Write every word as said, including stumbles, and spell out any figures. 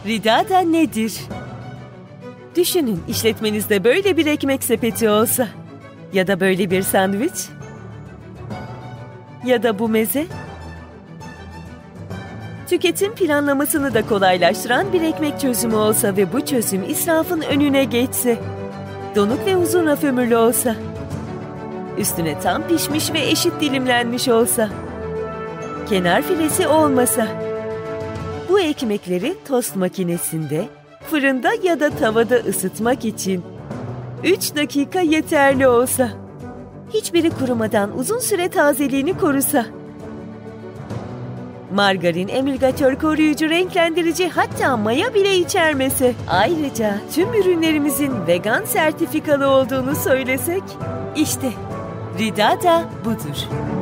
Ridada nedir? Düşünün, işletmenizde böyle bir ekmek sepeti olsa. Ya da böyle bir sandviç. Ya da bu meze. Tüketim planlamasını da kolaylaştıran bir ekmek çözümü olsa ve bu çözüm israfın önüne geçse. Donuk ve uzun raf ömürlü olsa. Üstüne tam pişmiş ve eşit dilimlenmiş olsa. Kenar filesi olmasa. Bu ekmekleri tost makinesinde, fırında ya da tavada ısıtmak için üç dakika yeterli olsa. Hiçbiri kurumadan uzun süre tazeliğini korusa. Margarin, emülgatör, koruyucu, renklendirici, hatta maya bile içermese. Ayrıca tüm ürünlerimizin vegan sertifikalı olduğunu söylesek, işte Ridada budur.